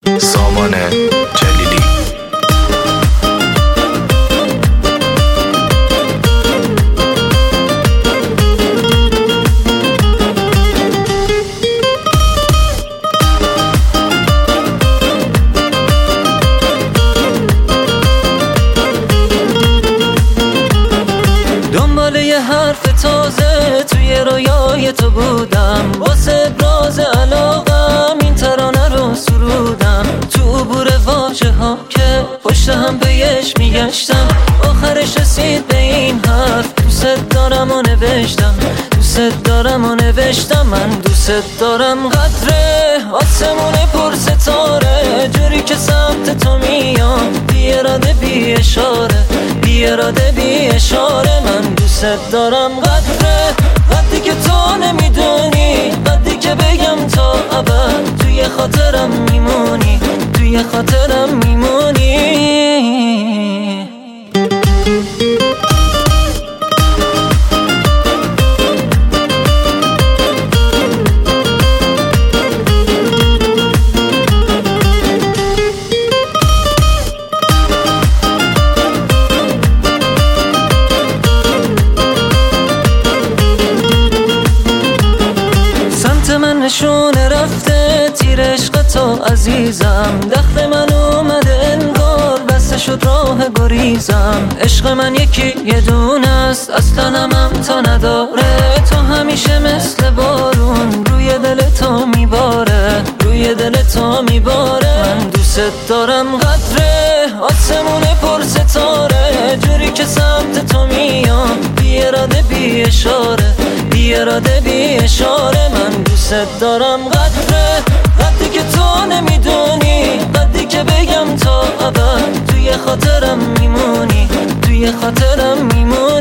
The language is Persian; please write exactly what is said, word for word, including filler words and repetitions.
سامان جلیلی. دنبال یه حرف تازه توی رویای تو بودم، واسه ابراز علاقم این ترانه رو سرودم. تو عبور واژه ها که پشت هم بهش میگشتم، آخرش رسید به این حرف دوست دارم و نوشتم. دوست دارم و نوشتم من دوست دارم. قدره آسمون پر ستاره جوری که سمت تو میام، بی اراده بی اشاره، بی اراده بی اشاره من دوست دارم. قدره قدری که تو نمیدونی، قدری که بگم تا ابد توی خاطرم میمونی، توی خاطرم میمونی. من نشونه رفته تیر عشق تو عزیزم، دخل من اومده انگار بسته شد راه گریزم. عشق من یکی یه دونه است اصلا هم تا نداره، تو همیشه مثل بارون روی دل تو میباره، روی دل تو میباره من دوست دارم. قدره آسمون پر ستاره جوری که سمت تو میام، بی اراده بی اشاره، بی اراده بی اشاره من دوست دارم. قدره قدری که تو نمیدونی، قدری که بگم تا ابد توی خاطرم میمونی، توی خاطرم میمونی.